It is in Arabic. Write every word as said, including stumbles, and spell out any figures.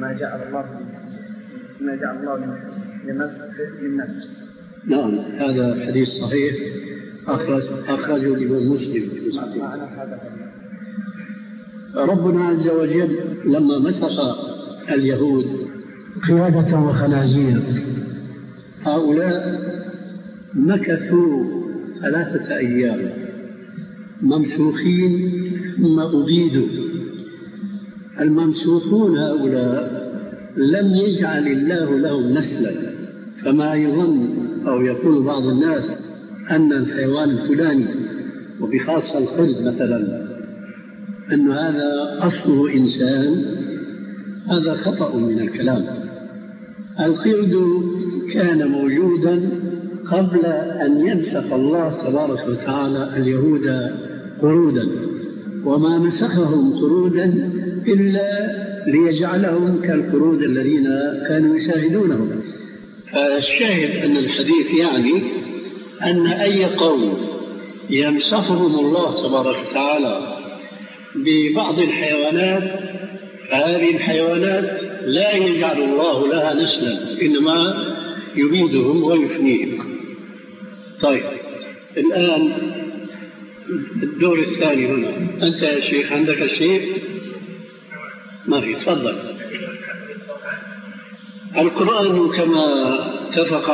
ما جعل الله ما جعل الله للنسل. نعم هذا حديث صحيح أخرج أخرجه الإمام مسلم. ربنا عز وجل لما مسخ اليهود قيادة وخنازير هؤلاء مكثوا ثلاثة أيام ممسوخين ثم أبيدوا. الممسوخون هؤلاء لم يجعل الله لهم نسلا، فما يظن أو يقول بعض الناس أن الحيوان الفلاني وبخاصة القرد مثلا أن هذا أصله إنسان، هذا خطأ من الكلام. القرد كان موجودا قبل أن يمسخ الله تبارك وتعالى اليهود قرودا، وما مسخهم قرودا إلا ليجعلهم كالقرود الذين كانوا يشاهدونهم. فالشاهد أن الحديث يعني أن أي قوم يمسخهم الله تبارك وتعالى ببعض الحيوانات، فهذه الحيوانات لا يجعل الله لها نسلا، إنما يبيدهم ويفنيهم. طيب الآن الدور الثاني هنا، أنت يا شيخ عندك شيء؟ ما في، تفضل. القرآن كما اتفق